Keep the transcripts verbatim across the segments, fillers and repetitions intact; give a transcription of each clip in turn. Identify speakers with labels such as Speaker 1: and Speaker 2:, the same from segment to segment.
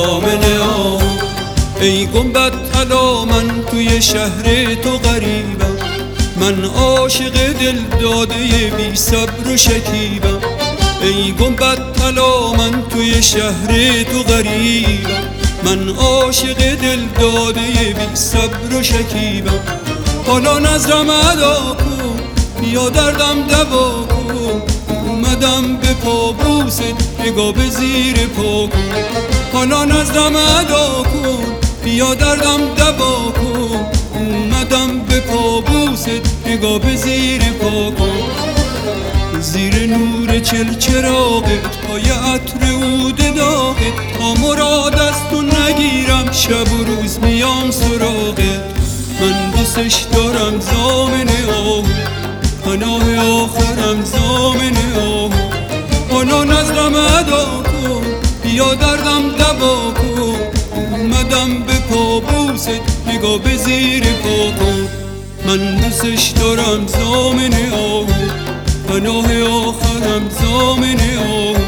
Speaker 1: زامن آهو. ای گنبد طلا من توی شهر تو غریبم، من عاشق دل داده بی صبر و شکیبم. ای گنبد طلا من توی شهر تو غریبم، من عاشق دل داده بی صبر و شکیبم. حالا نظرم ادا کن بیا دردم دوا کن، اومدم به پابوست نگاه به زیر پا کن. حالا نظرم ادا کن بیا دردم دوا کن، اومدم به پابوست نگاه به زیر پا کن. زیر نور چل چراغت پای عطر عود داغت، تا مراد از تو نگیرم شب و روز میام سراغت. من دوستش دارم زامن آهو، پناه آخرم زامن آهو. حالا نظرم ادا کن بیا دردم دوا کن، اومدم به پابوست نگاه به زیر پا کن. من دوستش دارم زامن آهو، پناه آخرم زامن آهو.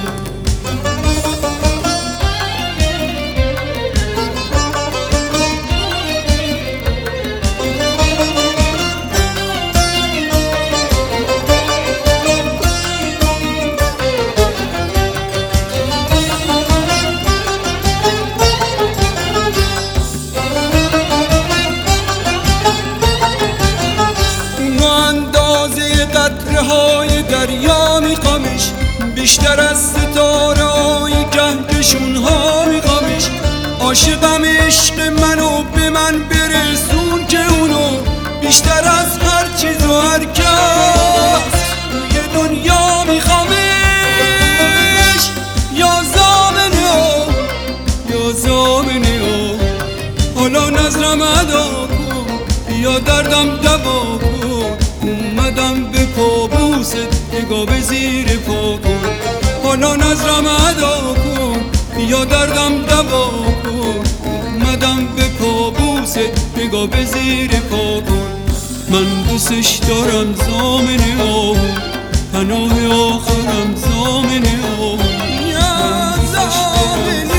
Speaker 1: قطره های دریا میخوامش، بیشتر از ستاره های کهکشون ها میخوامش. عاشقم عشق منو به من برسون که اونو بیشتر از هر چیز و هر کس توی دنیا میخوامش. یا زامن آهو یا زامن آهو. حالا نظرم ادا کن بیا دردم دوا کن، اومدم به پابوست نگاه به زیر پا کن. حالا نظرم ادا کن بیا دردم دوا کن، اومدم به پابوست نگاه به زیر پا کن. من دوستش دارم زامن آهو، پناه آخرم زامن آهو. یا زامن